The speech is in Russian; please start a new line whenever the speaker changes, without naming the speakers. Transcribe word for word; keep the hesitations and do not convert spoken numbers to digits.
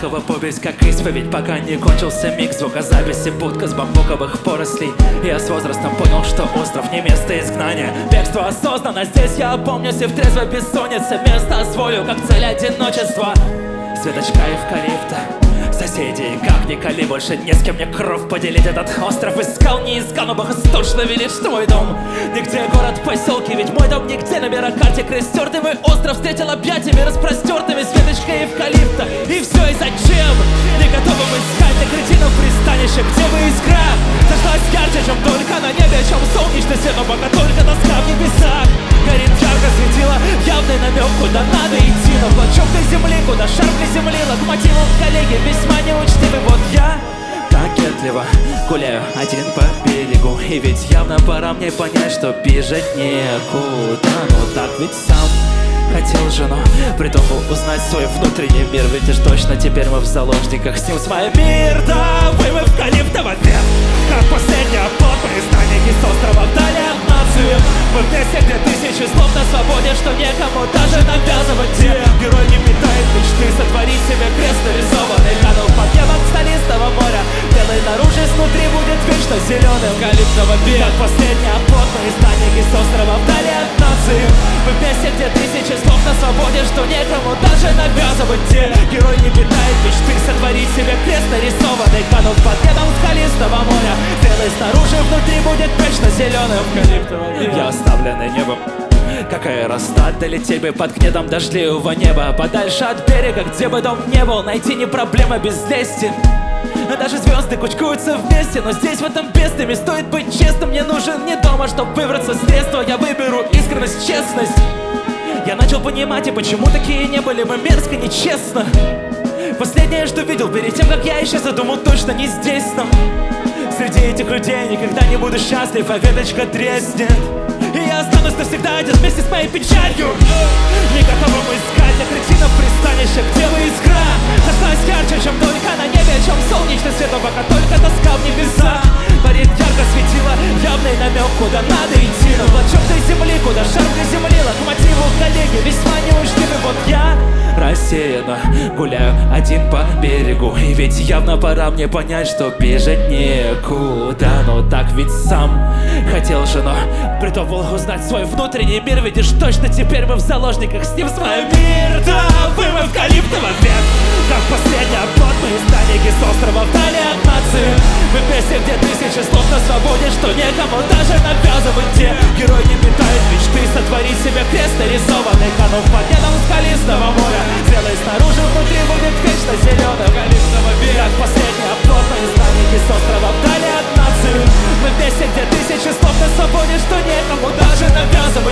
сладкого победь, как исповедь, пока не кончился миг звукозаписи, будка с бамбуковых порослей. Я с возрастом понял, что остров не место изгнания. Бегство осознанно, здесь я опомнюсь и в трезвой бессоннице место освою, как цель одиночества. Светочка эвкалипта, соседи, как ни кали, больше не с кем мне кровь поделить. Этот остров искал, не искал, но богосточно велит, что мой дом нигде город, поселки, ведь мой дом нигде на мирокарте крестёртый. Мой остров встретил объятиями распростертыми, светочкой эвкалипта. И все, и зачем? Не готовы мы искать для кретинов пристанище, где бы искра зашлась ярче, чем только на небе, чем солнечный свет, но пока только тоска в небесах. Горит ярко светило, явный намек, куда надо идти, но клочок той земли, куда шар приземли, локомотивом коллеги весьма неучтивый. Вот я кокетливо гуляю один по берегу, и ведь явно пора мне понять, что бежать некуда. Но так ведь сам хотел же, но придумал узнать свой внутренний мир. Ведь уж точно теперь мы в заложниках, с ним свой мир. Да, вы в эвкалиптово вверх, как последний оплот, признание с острова вдали от нации. Мы в месте, где тысячи слов на свободе, что некому даже навязывать. Те герой не питает мечты сотворить себе крест нарисованный, канул под небом столистого моря. Белый наружу, снутри будет вечно зеленым. Эвкалиптово вверх, как последний оплот, признание с острова вдали от нации. Мы в месте, где тысячи слов на свободе, что некому даже навязывать. Те герой не питает мечты сотворить себе крест нарисованный, канул под небом скалистого моря. Белый снаружи, внутри будет вечно зеленым. Я оставленный небом, как аэростат, долететь бы под гнетом дождливого неба, подальше от берега, где бы дом не был. Найти не проблема без лести, даже звезды кучкуются вместе. Но здесь в этом бездне стоит быть честным. Мне нужен не дом, а чтоб выбраться с детства, я выберу искренность, честность. Я начал понимать, и почему такие не были мы мерзко, нечестно. Последнее, что видел перед тем, как я исчез, думал, точно не здесь, но среди этих людей никогда не буду счастлив, а веточка треснет. И я останусь навсегда один вместе с моей печалью. Не готовы мы искать для кретинов пристанище, где вы искра зашлась ярче, чем только на небе, чем солнечный свет, но пока только тоска в небесах. Парит ярко светило, явный намек, куда надо идти, но клочок той земли, куда шар приземли, локомотиву коллеги весьма неучтивы. Вот я рассеянно гуляю один по берегу, и ведь явно пора мне понять, что бежать некуда. Но так ведь сам хотел же, но придумал узнать свой внутренний мир. Видишь, точно теперь мы в заложниках, с ним свой мир. Да, вы в эвкалиптово вверх, как последний оплот, мы из Даники с острова вдали от нации. Мы в месте, где тысячи слов на свободе, что некому даже навязывать. Те герой не питает мечты сотворить себе крест нарисованный, канув под небом скалистого моря. Зрелый снаружи, внутри будет вечно зеленым. Эвкалиптово вверх, как последний оплот, мы из Даники с острова вдали от нации. Мы в месте, где тысячи слов на свободе, что некому даже навязывать.